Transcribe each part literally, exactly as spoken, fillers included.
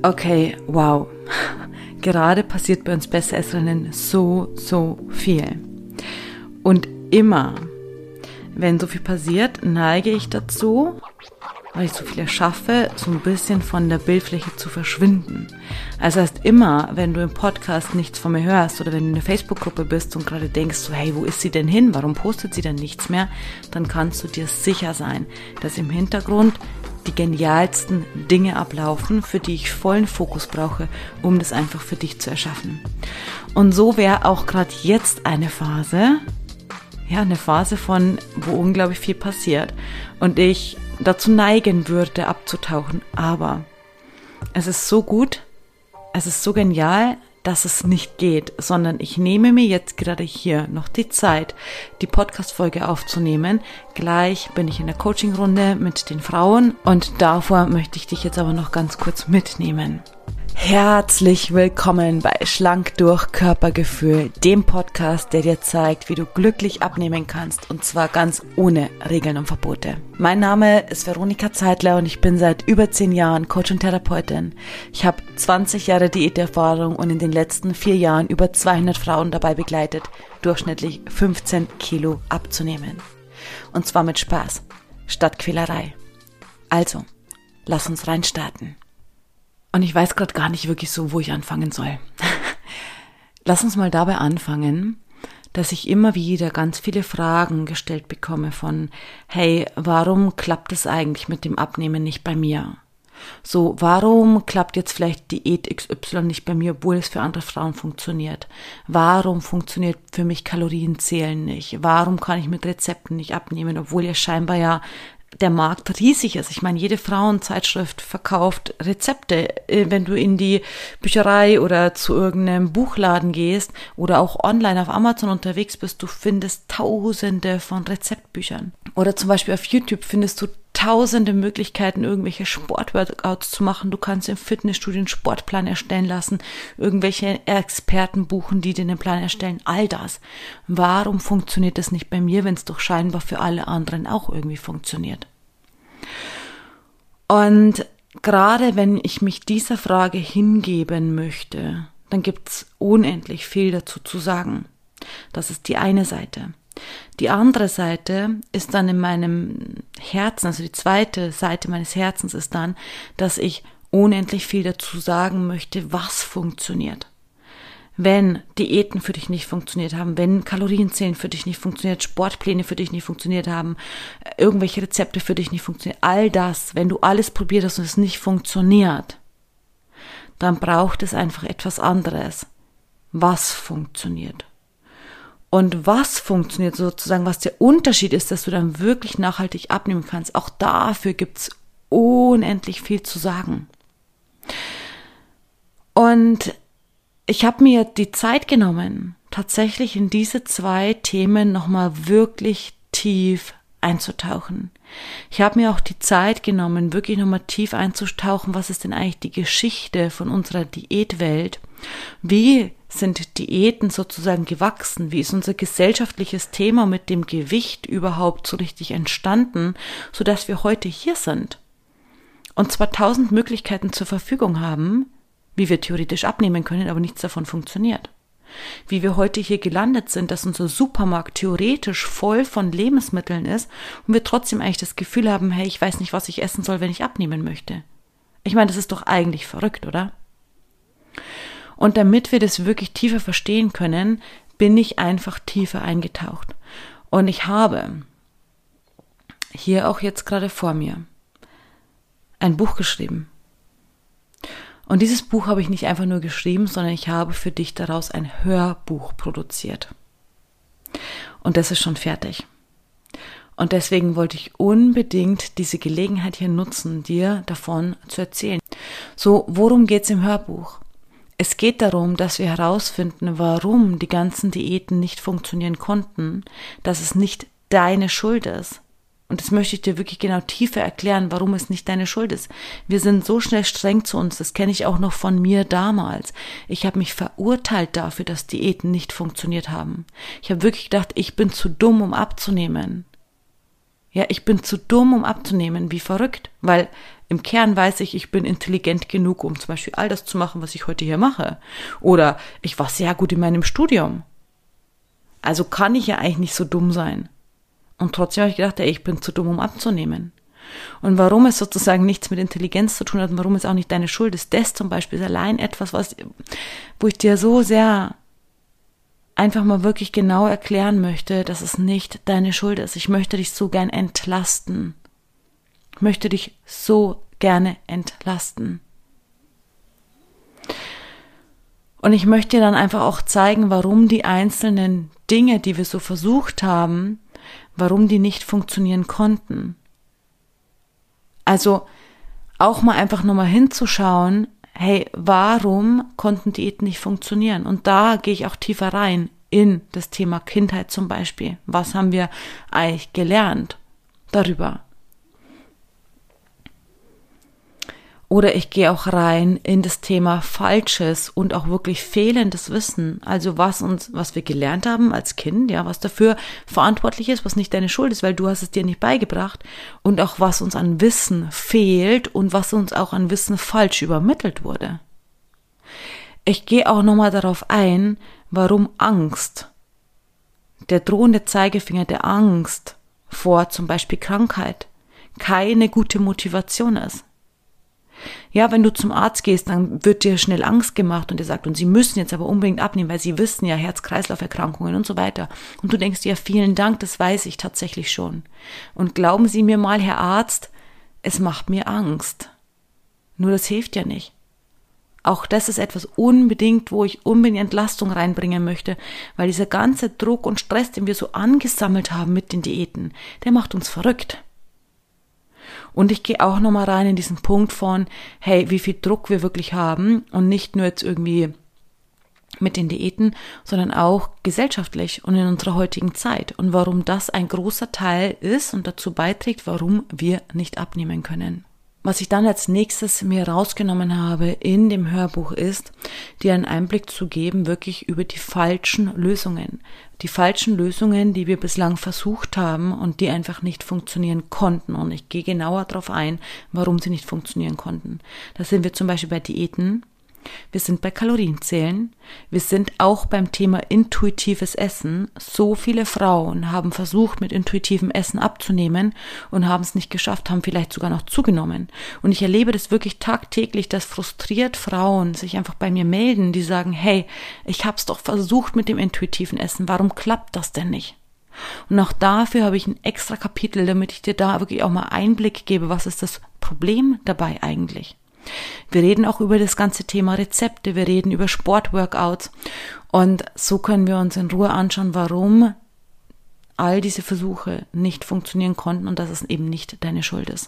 Okay, wow. Gerade passiert bei uns Besseresserinnen so, so viel. Und immer, wenn so viel passiert, neige ich dazu, weil ich so viel erschaffe, so ein bisschen von der Bildfläche zu verschwinden. Also heißt immer, wenn du im Podcast nichts von mir hörst oder wenn du in der Facebook-Gruppe bist und gerade denkst, so, hey, wo ist sie denn hin? Warum postet sie denn nichts mehr? Dann kannst du dir sicher sein, dass im Hintergrund die genialsten Dinge ablaufen, für die ich vollen Fokus brauche, um das einfach für dich zu erschaffen. Und so wäre auch gerade jetzt eine Phase, ja, eine Phase von, wo unglaublich viel passiert und ich dazu neigen würde, abzutauchen. Aber es ist so gut, es ist so genial, dass es nicht geht, sondern ich nehme mir jetzt gerade hier noch die Zeit, die Podcast-Folge aufzunehmen. Gleich bin ich in der Coaching-Runde mit den Frauen und davor möchte ich dich jetzt aber noch ganz kurz mitnehmen. Herzlich willkommen bei Schlank durch Körpergefühl, dem Podcast, der dir zeigt, wie du glücklich abnehmen kannst und zwar ganz ohne Regeln und Verbote. Mein Name ist Veronika Zeitler und ich bin seit über zehn Jahren Coach und Therapeutin. Ich habe zwanzig Jahre Diäterfahrung und in den letzten vier Jahren über zweihundert Frauen dabei begleitet, durchschnittlich fünfzehn Kilo abzunehmen. Und zwar mit Spaß, statt Quälerei. Also, lass uns reinstarten. Und ich weiß gerade gar nicht wirklich so, wo ich anfangen soll. Lass uns mal dabei anfangen, dass ich immer wieder ganz viele Fragen gestellt bekomme von, hey, warum klappt es eigentlich mit dem Abnehmen nicht bei mir? So, warum klappt jetzt vielleicht Diät X Y nicht bei mir, obwohl es für andere Frauen funktioniert? Warum funktioniert für mich Kalorienzählen nicht? Warum kann ich mit Rezepten nicht abnehmen, obwohl ja scheinbar ja der Markt riesig ist. Ich meine, jede Frauenzeitschrift verkauft Rezepte. Wenn du in die Bücherei oder zu irgendeinem Buchladen gehst oder auch online auf Amazon unterwegs bist, du findest tausende von Rezeptbüchern. Oder zum Beispiel auf YouTube findest du tausende Möglichkeiten, irgendwelche Sportworkouts zu machen. Du kannst im Fitnessstudio einen Sportplan erstellen lassen, irgendwelche Experten buchen, die dir den Plan erstellen. All das. Warum funktioniert das nicht bei mir, wenn es doch scheinbar für alle anderen auch irgendwie funktioniert? Und gerade wenn ich mich dieser Frage hingeben möchte, dann gibt es unendlich viel dazu zu sagen. Das ist die eine Seite. Die andere Seite ist dann in meinem Herzen, also die zweite Seite meines Herzens ist dann, dass ich unendlich viel dazu sagen möchte, was funktioniert. Wenn Diäten für dich nicht funktioniert haben, wenn Kalorienzählen für dich nicht funktioniert, Sportpläne für dich nicht funktioniert haben, irgendwelche Rezepte für dich nicht funktionieren, all das, wenn du alles probiert hast und es nicht funktioniert, dann braucht es einfach etwas anderes. Was funktioniert? Und was funktioniert sozusagen, was der Unterschied ist, dass du dann wirklich nachhaltig abnehmen kannst, auch dafür gibt's unendlich viel zu sagen. Und ich habe mir die Zeit genommen, tatsächlich in diese zwei Themen nochmal wirklich tief einzutauchen. Ich habe mir auch die Zeit genommen, wirklich nochmal tief einzutauchen, was ist denn eigentlich die Geschichte von unserer Diätwelt? Wie sind Diäten sozusagen gewachsen? Wie ist unser gesellschaftliches Thema mit dem Gewicht überhaupt so richtig entstanden, sodass wir heute hier sind? Und zwar tausend Möglichkeiten zur Verfügung haben, wie wir theoretisch abnehmen können, aber nichts davon funktioniert. Wie wir heute hier gelandet sind, dass unser Supermarkt theoretisch voll von Lebensmitteln ist und wir trotzdem eigentlich das Gefühl haben, hey, ich weiß nicht, was ich essen soll, wenn ich abnehmen möchte. Ich meine, das ist doch eigentlich verrückt, oder? Und damit wir das wirklich tiefer verstehen können, bin ich einfach tiefer eingetaucht. Und ich habe hier auch jetzt gerade vor mir ein Buch geschrieben. Und dieses Buch habe ich nicht einfach nur geschrieben, sondern ich habe für dich daraus ein Hörbuch produziert. Und das ist schon fertig. Und deswegen wollte ich unbedingt diese Gelegenheit hier nutzen, dir davon zu erzählen. So, worum geht's im Hörbuch? Es geht darum, dass wir herausfinden, warum die ganzen Diäten nicht funktionieren konnten, dass es nicht deine Schuld ist. Und das möchte ich dir wirklich genau tiefer erklären, warum es nicht deine Schuld ist. Wir sind so schnell streng zu uns, das kenne ich auch noch von mir damals. Ich habe mich verurteilt dafür, dass Diäten nicht funktioniert haben. Ich habe wirklich gedacht, ich bin zu dumm, um abzunehmen. Ja, ich bin zu dumm, um abzunehmen, wie verrückt, weil im Kern weiß ich, ich bin intelligent genug, um zum Beispiel all das zu machen, was ich heute hier mache. Oder ich war sehr gut in meinem Studium. Also kann ich ja eigentlich nicht so dumm sein. Und trotzdem habe ich gedacht, ey, ich bin zu dumm, um abzunehmen. Und warum es sozusagen nichts mit Intelligenz zu tun hat und warum es auch nicht deine Schuld ist, das zum Beispiel ist allein etwas, was, wo ich dir so sehr einfach mal wirklich genau erklären möchte, dass es nicht deine Schuld ist. Ich möchte dich so gern entlasten. Ich möchte dich so gerne entlasten. Und ich möchte dir dann einfach auch zeigen, warum die einzelnen Dinge, die wir so versucht haben, warum die nicht funktionieren konnten. Also auch mal einfach nochmal hinzuschauen, hey, warum konnten Diäten nicht funktionieren? Und da gehe ich auch tiefer rein in das Thema Kindheit zum Beispiel. Was haben wir eigentlich gelernt darüber? Oder ich gehe auch rein in das Thema falsches und auch wirklich fehlendes Wissen. Also was uns, was wir gelernt haben als Kind, ja, was dafür verantwortlich ist, was nicht deine Schuld ist, weil du hast es dir nicht beigebracht. Und auch was uns an Wissen fehlt und was uns auch an Wissen falsch übermittelt wurde. Ich gehe auch nochmal darauf ein, warum Angst, der drohende Zeigefinger der Angst vor zum Beispiel Krankheit, keine gute Motivation ist. Ja, wenn du zum Arzt gehst, dann wird dir schnell Angst gemacht und dir sagt, und sie müssen jetzt aber unbedingt abnehmen, weil sie wissen ja Herz-Kreislauf-Erkrankungen und so weiter. Und du denkst dir, ja, vielen Dank, das weiß ich tatsächlich schon. Und glauben Sie mir mal, Herr Arzt, es macht mir Angst. Nur das hilft ja nicht. Auch das ist etwas unbedingt, wo ich unbedingt Entlastung reinbringen möchte, weil dieser ganze Druck und Stress, den wir so angesammelt haben mit den Diäten, der macht uns verrückt. Und ich gehe auch nochmal rein in diesen Punkt von, hey, wie viel Druck wir wirklich haben und nicht nur jetzt irgendwie mit den Diäten, sondern auch gesellschaftlich und in unserer heutigen Zeit und warum das ein großer Teil ist und dazu beiträgt, warum wir nicht abnehmen können. Was ich dann als nächstes mir rausgenommen habe in dem Hörbuch ist, dir einen Einblick zu geben, wirklich über die falschen Lösungen. Die falschen Lösungen, die wir bislang versucht haben und die einfach nicht funktionieren konnten. Und ich gehe genauer darauf ein, warum sie nicht funktionieren konnten. Da sind wir zum Beispiel bei Diäten. Wir sind bei Kalorienzählen. Wir sind auch beim Thema intuitives Essen. So viele Frauen haben versucht, mit intuitivem Essen abzunehmen und haben es nicht geschafft, haben vielleicht sogar noch zugenommen. Und ich erlebe das wirklich tagtäglich, dass frustriert Frauen sich einfach bei mir melden, die sagen, hey, ich habe es doch versucht mit dem intuitiven Essen, warum klappt das denn nicht? Und auch dafür habe ich ein extra Kapitel, damit ich dir da wirklich auch mal Einblick gebe, was ist das Problem dabei eigentlich? Wir reden auch über das ganze Thema Rezepte, wir reden über Sportworkouts und so können wir uns in Ruhe anschauen, warum all diese Versuche nicht funktionieren konnten und dass es eben nicht deine Schuld ist.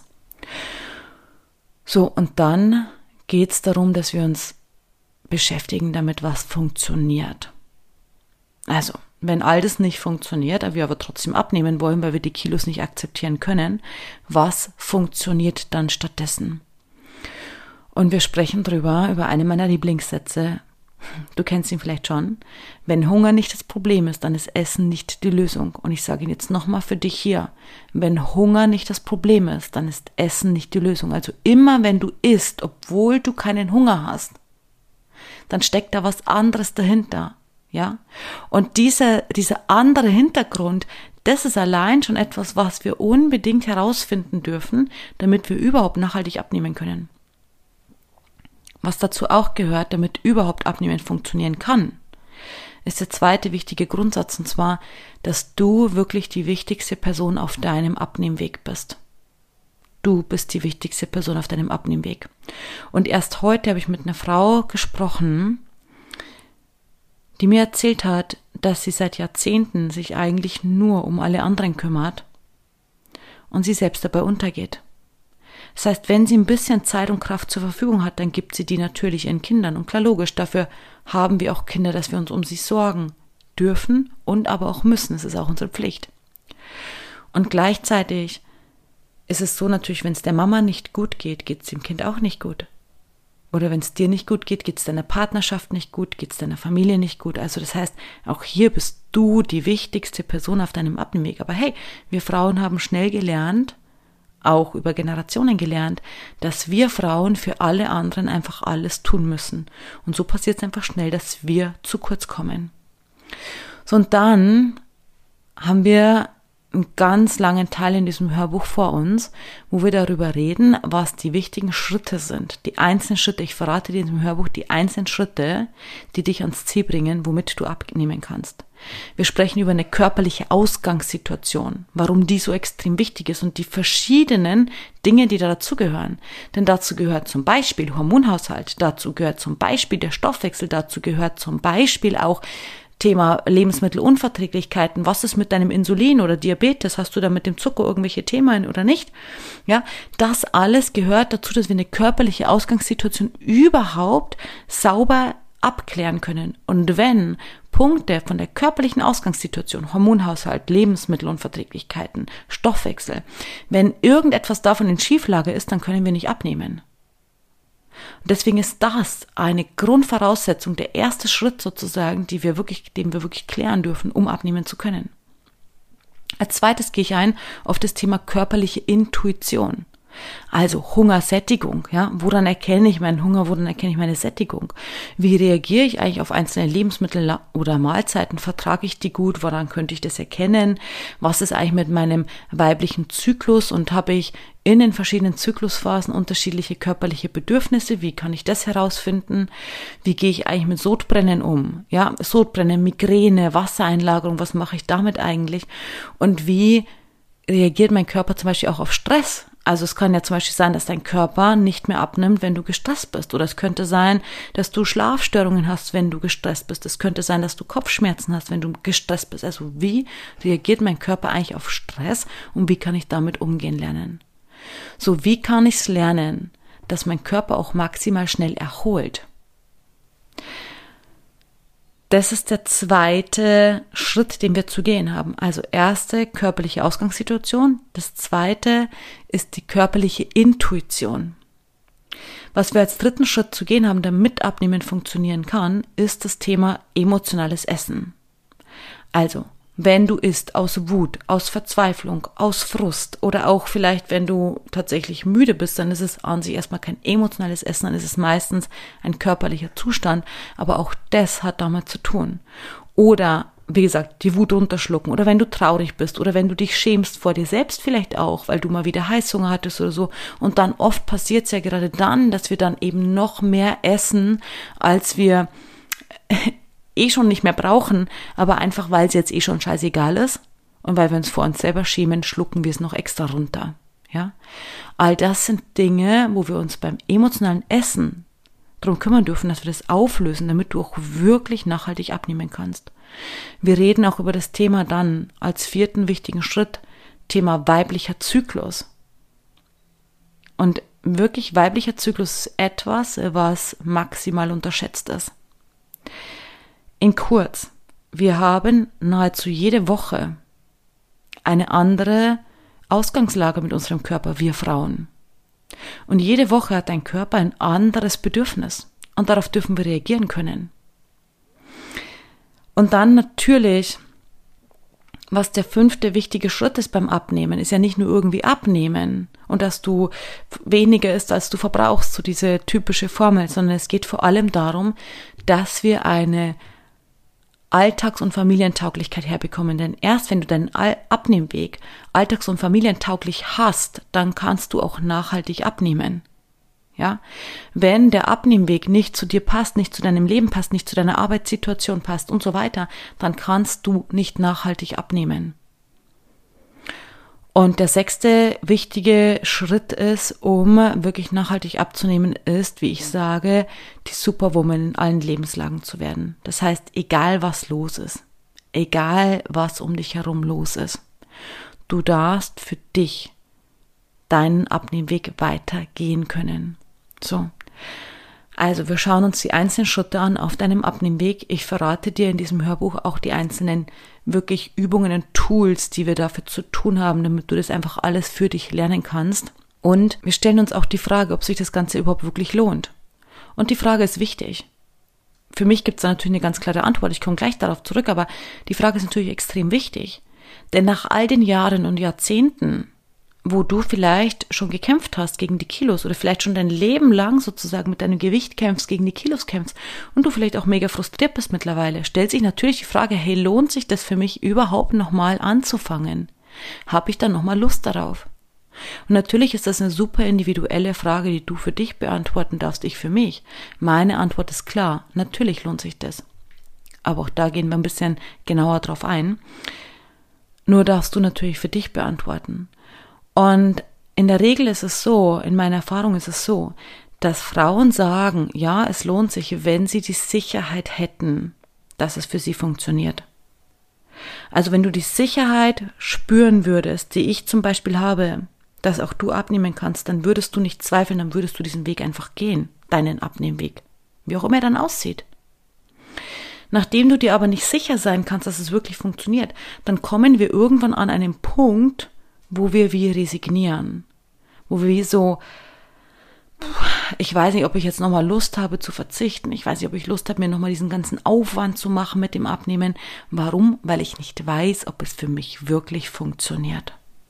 So, und dann geht es darum, dass wir uns beschäftigen damit, was funktioniert. Also, wenn all das nicht funktioniert, aber wir aber trotzdem abnehmen wollen, weil wir die Kilos nicht akzeptieren können, was funktioniert dann stattdessen? Und wir sprechen drüber, über einen meiner Lieblingssätze. Du kennst ihn vielleicht schon. Wenn Hunger nicht das Problem ist, dann ist Essen nicht die Lösung. Und ich sage ihn jetzt nochmal für dich hier. Wenn Hunger nicht das Problem ist, dann ist Essen nicht die Lösung. Also immer wenn du isst, obwohl du keinen Hunger hast, dann steckt da was anderes dahinter. Ja? Und dieser, dieser andere Hintergrund, das ist allein schon etwas, was wir unbedingt herausfinden dürfen, damit wir überhaupt nachhaltig abnehmen können. Was dazu auch gehört, damit überhaupt Abnehmen funktionieren kann, ist der zweite wichtige Grundsatz, und zwar, dass du wirklich die wichtigste Person auf deinem Abnehmweg bist. Du bist die wichtigste Person auf deinem Abnehmweg. Und erst heute habe ich mit einer Frau gesprochen, die mir erzählt hat, dass sie seit Jahrzehnten sich eigentlich nur um alle anderen kümmert und sie selbst dabei untergeht. Das heißt, wenn sie ein bisschen Zeit und Kraft zur Verfügung hat, dann gibt sie die natürlich ihren Kindern. Und klar, logisch, dafür haben wir auch Kinder, dass wir uns um sie sorgen dürfen und aber auch müssen. Es ist auch unsere Pflicht. Und gleichzeitig ist es so natürlich, wenn es der Mama nicht gut geht, geht es dem Kind auch nicht gut. Oder wenn es dir nicht gut geht, geht es deiner Partnerschaft nicht gut, geht es deiner Familie nicht gut. Also das heißt, auch hier bist du die wichtigste Person auf deinem Abnehmweg. Aber hey, wir Frauen haben schnell gelernt, auch über Generationen gelernt, dass wir Frauen für alle anderen einfach alles tun müssen. Und so passiert es einfach schnell, dass wir zu kurz kommen. So, und dann haben wir einen ganz langen Teil in diesem Hörbuch vor uns, wo wir darüber reden, was die wichtigen Schritte sind. Die einzelnen Schritte, ich verrate dir in diesem Hörbuch die einzelnen Schritte, die dich ans Ziel bringen, womit du abnehmen kannst. Wir sprechen über eine körperliche Ausgangssituation, warum die so extrem wichtig ist und die verschiedenen Dinge, die da dazugehören. Denn dazu gehört zum Beispiel Hormonhaushalt, dazu gehört zum Beispiel der Stoffwechsel, dazu gehört zum Beispiel auch Thema Lebensmittelunverträglichkeiten. Was ist mit deinem Insulin oder Diabetes? Hast du da mit dem Zucker irgendwelche Themen oder nicht? Ja, das alles gehört dazu, dass wir eine körperliche Ausgangssituation überhaupt sauber abklären können. Und wenn Punkte von der körperlichen Ausgangssituation, Hormonhaushalt, Lebensmittelunverträglichkeiten, Stoffwechsel, wenn irgendetwas davon in Schieflage ist, dann können wir nicht abnehmen. Und deswegen ist das eine Grundvoraussetzung, der erste Schritt sozusagen, die wir wirklich, den wir wirklich klären dürfen, um abnehmen zu können. Als zweites gehe ich ein auf das Thema körperliche Intuition. Also Hungersättigung, ja, woran erkenne ich meinen Hunger, woran erkenne ich meine Sättigung? Wie reagiere ich eigentlich auf einzelne Lebensmittel oder Mahlzeiten? Vertrage ich die gut? Woran könnte ich das erkennen? Was ist eigentlich mit meinem weiblichen Zyklus und habe ich in den verschiedenen Zyklusphasen unterschiedliche körperliche Bedürfnisse? Wie kann ich das herausfinden? Wie gehe ich eigentlich mit Sodbrennen um? Ja, Sodbrennen, Migräne, Wassereinlagerung, was mache ich damit eigentlich? Und wie reagiert mein Körper zum Beispiel auch auf Stress? Also es kann ja zum Beispiel sein, dass dein Körper nicht mehr abnimmt, wenn du gestresst bist. Oder es könnte sein, dass du Schlafstörungen hast, wenn du gestresst bist. Es könnte sein, dass du Kopfschmerzen hast, wenn du gestresst bist. Also wie reagiert mein Körper eigentlich auf Stress und wie kann ich damit umgehen lernen? So, wie kann ich es lernen, dass mein Körper auch maximal schnell erholt? Das ist der zweite Schritt, den wir zu gehen haben. Also erste körperliche Ausgangssituation. Das zweite ist die körperliche Intuition. Was wir als dritten Schritt zu gehen haben, damit Abnehmen funktionieren kann, ist das Thema emotionales Essen. Also, wenn du isst aus Wut, aus Verzweiflung, aus Frust oder auch vielleicht, wenn du tatsächlich müde bist, dann ist es an sich erstmal kein emotionales Essen, dann ist es meistens ein körperlicher Zustand, aber auch das hat damit zu tun. Oder, wie gesagt, die Wut runterschlucken oder wenn du traurig bist oder wenn du dich schämst vor dir selbst vielleicht auch, weil du mal wieder Heißhunger hattest oder so und dann oft passiert es ja gerade dann, dass wir dann eben noch mehr essen, als wir eh schon nicht mehr brauchen, aber einfach, weil es jetzt eh schon scheißegal ist und weil wir uns vor uns selber schämen, schlucken wir es noch extra runter. Ja? All das sind Dinge, wo wir uns beim emotionalen Essen darum kümmern dürfen, dass wir das auflösen, damit du auch wirklich nachhaltig abnehmen kannst. Wir reden auch über das Thema dann als vierten wichtigen Schritt, Thema weiblicher Zyklus. Und wirklich weiblicher Zyklus ist etwas, was maximal unterschätzt ist. In kurz, wir haben nahezu jede Woche eine andere Ausgangslage mit unserem Körper, wir Frauen. Und jede Woche hat dein Körper ein anderes Bedürfnis und darauf dürfen wir reagieren können. Und dann natürlich, was der fünfte wichtige Schritt ist beim Abnehmen, ist ja nicht nur irgendwie abnehmen und dass du weniger isst, als du verbrauchst, so diese typische Formel, sondern es geht vor allem darum, dass wir eine Alltags- und Familientauglichkeit herbekommen. Denn erst wenn du deinen Abnehmweg alltags- und familientauglich hast, dann kannst du auch nachhaltig abnehmen. Ja? Wenn der Abnehmweg nicht zu dir passt, nicht zu deinem Leben passt, nicht zu deiner Arbeitssituation passt und so weiter, dann kannst du nicht nachhaltig abnehmen. Und der sechste wichtige Schritt ist, um wirklich nachhaltig abzunehmen, ist, wie ich sage, die Superwoman in allen Lebenslagen zu werden. Das heißt, egal was los ist, egal was um dich herum los ist, du darfst für dich deinen Abnehmweg weitergehen können. So. Also wir schauen uns die einzelnen Schritte an auf deinem Abnehmweg. Ich verrate dir in diesem Hörbuch auch die einzelnen wirklich Übungen und Tools, die wir dafür zu tun haben, damit du das einfach alles für dich lernen kannst. Und wir stellen uns auch die Frage, ob sich das Ganze überhaupt wirklich lohnt. Und die Frage ist wichtig. Für mich gibt es da natürlich eine ganz klare Antwort. Ich komme gleich darauf zurück, aber die Frage ist natürlich extrem wichtig. Denn nach all den Jahren und Jahrzehnten, wo du vielleicht schon gekämpft hast gegen die Kilos oder vielleicht schon dein Leben lang sozusagen mit deinem Gewicht kämpfst, gegen die Kilos kämpfst und du vielleicht auch mega frustriert bist mittlerweile, stellt sich natürlich die Frage, hey, lohnt sich das für mich überhaupt nochmal anzufangen? Habe ich dann nochmal Lust darauf? Und natürlich ist das eine super individuelle Frage, die du für dich beantworten darfst, ich für mich. Meine Antwort ist klar, natürlich lohnt sich das. Aber auch da gehen wir ein bisschen genauer drauf ein. Nur darfst du natürlich für dich beantworten. Und in der Regel ist es so, in meiner Erfahrung ist es so, dass Frauen sagen, ja, es lohnt sich, wenn sie die Sicherheit hätten, dass es für sie funktioniert. Also wenn du die Sicherheit spüren würdest, die ich zum Beispiel habe, dass auch du abnehmen kannst, dann würdest du nicht zweifeln, dann würdest du diesen Weg einfach gehen, deinen Abnehmweg, wie auch immer er dann aussieht. Nachdem du dir aber nicht sicher sein kannst, dass es wirklich funktioniert, dann kommen wir irgendwann an einen Punkt, wo wir wie resignieren, wo wir wie so, ich weiß nicht, ob ich jetzt nochmal Lust habe zu verzichten, ich weiß nicht, ob ich Lust habe, mir nochmal diesen ganzen Aufwand zu machen mit dem Abnehmen. Warum? Weil ich nicht weiß, ob es für mich wirklich funktioniert.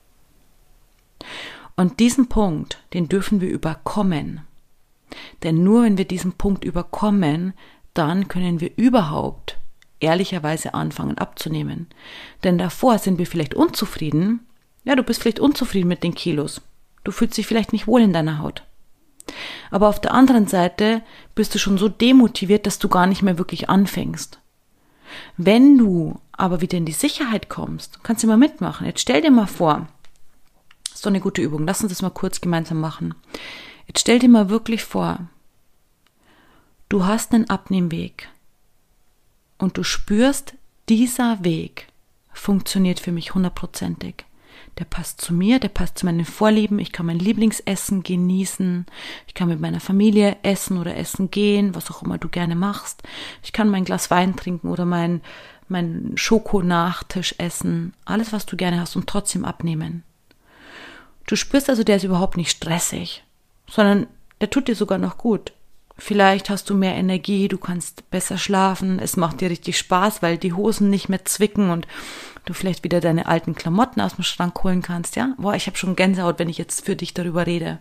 Und diesen Punkt, den dürfen wir überkommen. Denn nur wenn wir diesen Punkt überkommen, dann können wir überhaupt ehrlicherweise anfangen abzunehmen. Denn davor sind wir vielleicht unzufrieden. Ja, du bist vielleicht unzufrieden mit den Kilos. Du fühlst dich vielleicht nicht wohl in deiner Haut. Aber auf der anderen Seite bist du schon so demotiviert, dass du gar nicht mehr wirklich anfängst. Wenn du aber wieder in die Sicherheit kommst, kannst du mal mitmachen. Jetzt stell dir mal vor, das ist doch eine gute Übung, lass uns das mal kurz gemeinsam machen. Jetzt stell dir mal wirklich vor, du hast einen Abnehmweg und du spürst, dieser Weg funktioniert für mich hundertprozentig. Der passt zu mir, der passt zu meinen Vorlieben, ich kann mein Lieblingsessen genießen, ich kann mit meiner Familie essen oder essen gehen, was auch immer du gerne machst. Ich kann mein Glas Wein trinken oder mein, mein Schokonachtisch essen, alles, was du gerne hast und trotzdem abnehmen. Du spürst also, der ist überhaupt nicht stressig, sondern der tut dir sogar noch gut. Vielleicht hast du mehr Energie, du kannst besser schlafen, es macht dir richtig Spaß, weil die Hosen nicht mehr zwicken und du vielleicht wieder deine alten Klamotten aus dem Schrank holen kannst, ja? Boah, ich habe schon Gänsehaut, wenn ich jetzt für dich darüber rede.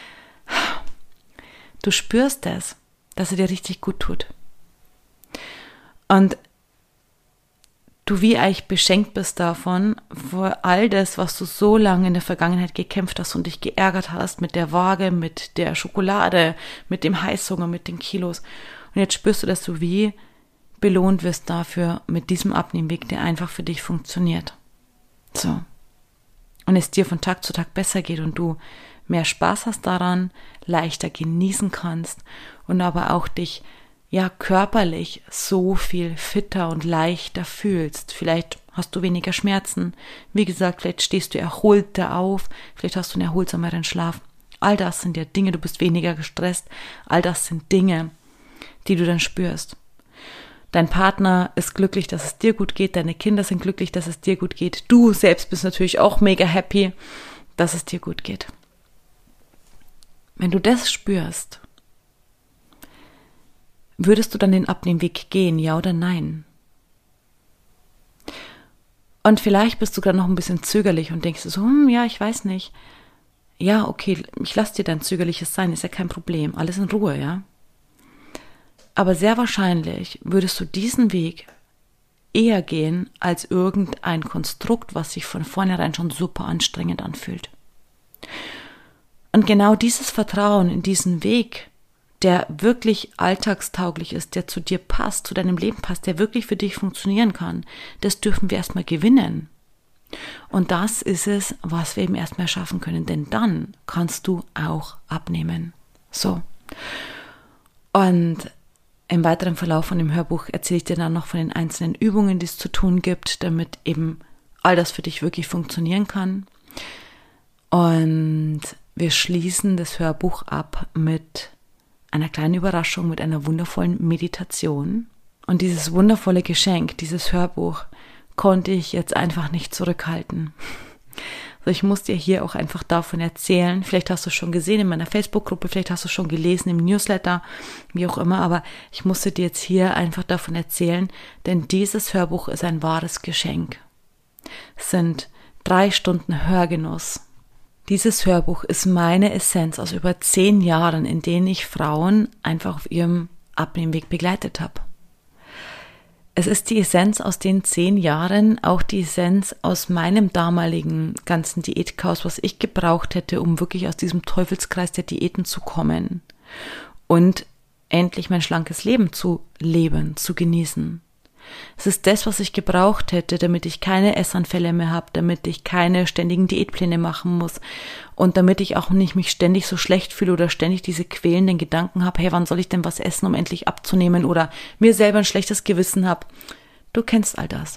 Du spürst es, dass er dir richtig gut tut. Und du wie eigentlich beschenkt bist davon, für all das, was du so lange in der Vergangenheit gekämpft hast und dich geärgert hast mit der Waage, mit der Schokolade, mit dem Heißhunger, mit den Kilos. Und jetzt spürst du, dass du wie belohnt wirst dafür mit diesem Abnehmweg, der einfach für dich funktioniert. So. Und es dir von Tag zu Tag besser geht und du mehr Spaß hast daran, leichter genießen kannst und aber auch dich ja körperlich so viel fitter und leichter fühlst. Vielleicht hast du weniger Schmerzen. Wie gesagt, vielleicht stehst du erholter auf, vielleicht hast du einen erholsameren Schlaf. All das sind ja Dinge, du bist weniger gestresst. All das sind Dinge, die du dann spürst. Dein Partner ist glücklich, dass es dir gut geht, deine Kinder sind glücklich, dass es dir gut geht. Du selbst bist natürlich auch mega happy, dass es dir gut geht. Wenn du das spürst, würdest du dann den Abnehmweg gehen, ja oder nein? Und vielleicht bist du gerade noch ein bisschen zögerlich und denkst so, hm, ja, ich weiß nicht. Ja, okay, ich lasse dir dein Zögerliches sein, ist ja kein Problem, alles in Ruhe, ja? Aber sehr wahrscheinlich würdest du diesen Weg eher gehen als irgendein Konstrukt, was sich von vornherein schon super anstrengend anfühlt. Und genau dieses Vertrauen in diesen Weg, der wirklich alltagstauglich ist, der zu dir passt, zu deinem Leben passt, der wirklich für dich funktionieren kann, das dürfen wir erstmal gewinnen. Und das ist es, was wir eben erstmal schaffen können, denn dann kannst du auch abnehmen. So. Und im weiteren Verlauf von dem Hörbuch erzähle ich dir dann noch von den einzelnen Übungen, die es zu tun gibt, damit eben all das für dich wirklich funktionieren kann. Und wir schließen das Hörbuch ab mit einer kleinen Überraschung, mit einer wundervollen Meditation. Und dieses wundervolle Geschenk, dieses Hörbuch, konnte ich jetzt einfach nicht zurückhalten. Also ich muss dir hier auch einfach davon erzählen. Vielleicht hast du es schon gesehen in meiner Facebook-Gruppe, vielleicht hast du es schon gelesen im Newsletter, wie auch immer, aber ich musste dir jetzt hier einfach davon erzählen, denn dieses Hörbuch ist ein wahres Geschenk. Es sind drei Stunden Hörgenuss. Dieses Hörbuch ist meine Essenz aus über zehn Jahren, in denen ich Frauen einfach auf ihrem Abnehmweg begleitet habe. Es ist die Essenz aus den zehn Jahren, auch die Essenz aus meinem damaligen ganzen Diätchaos, was ich gebraucht hätte, um wirklich aus diesem Teufelskreis der Diäten zu kommen und endlich mein schlankes Leben zu leben, zu genießen. Es ist das, was ich gebraucht hätte, damit ich keine Essanfälle mehr habe, damit ich keine ständigen Diätpläne machen muss und damit ich auch nicht mich ständig so schlecht fühle oder ständig diese quälenden Gedanken habe, hey, wann soll ich denn was essen, um endlich abzunehmen oder mir selber ein schlechtes Gewissen habe. Du kennst all das.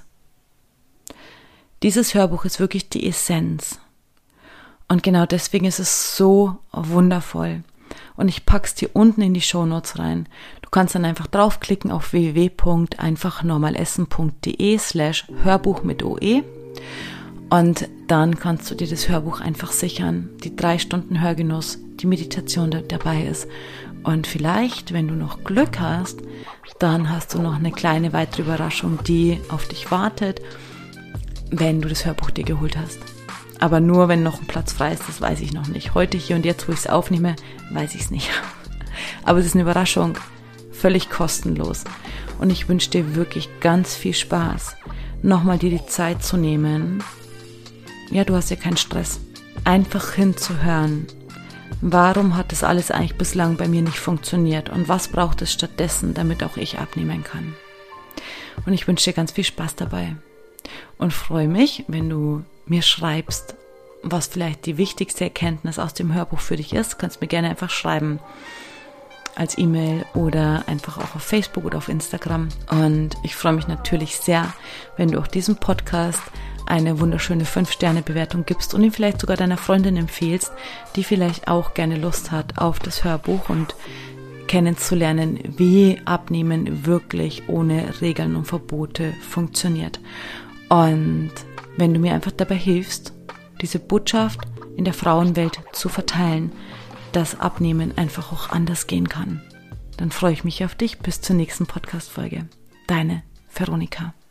Dieses Hörbuch ist wirklich die Essenz. Und genau deswegen ist es so wundervoll. Und ich pack's dir unten in die Shownotes rein. Du kannst dann einfach draufklicken auf w w w punkt einfachnormalessen punkt d e slash Hörbuch mit O E und dann kannst du dir das Hörbuch einfach sichern. Die drei Stunden Hörgenuss, die Meditation da dabei ist. Und vielleicht, wenn du noch Glück hast, dann hast du noch eine kleine weitere Überraschung, die auf dich wartet, wenn du das Hörbuch dir geholt hast. Aber nur, wenn noch ein Platz frei ist, das weiß ich noch nicht. Heute, hier und jetzt, wo ich es aufnehme, weiß ich es nicht. Aber es ist eine Überraschung, völlig kostenlos. Und ich wünsche dir wirklich ganz viel Spaß, nochmal dir die Zeit zu nehmen. Ja, du hast ja keinen Stress. Einfach hinzuhören. Warum hat das alles eigentlich bislang bei mir nicht funktioniert? Und was braucht es stattdessen, damit auch ich abnehmen kann? Und ich wünsche dir ganz viel Spaß dabei. Und freue mich, wenn du mir schreibst, was vielleicht die wichtigste Erkenntnis aus dem Hörbuch für dich ist. Kannst mir gerne einfach schreiben als E-Mail oder einfach auch auf Facebook oder auf Instagram. Und ich freue mich natürlich sehr, wenn du auch diesem Podcast eine wunderschöne fünf Sterne Bewertung gibst und ihn vielleicht sogar deiner Freundin empfehlst, die vielleicht auch gerne Lust hat auf das Hörbuch und kennenzulernen, wie Abnehmen wirklich ohne Regeln und Verbote funktioniert. Und wenn du mir einfach dabei hilfst, diese Botschaft in der Frauenwelt zu verteilen, dass Abnehmen einfach auch anders gehen kann, dann freue ich mich auf dich. Bis zur nächsten Podcast-Folge. Deine Veronika.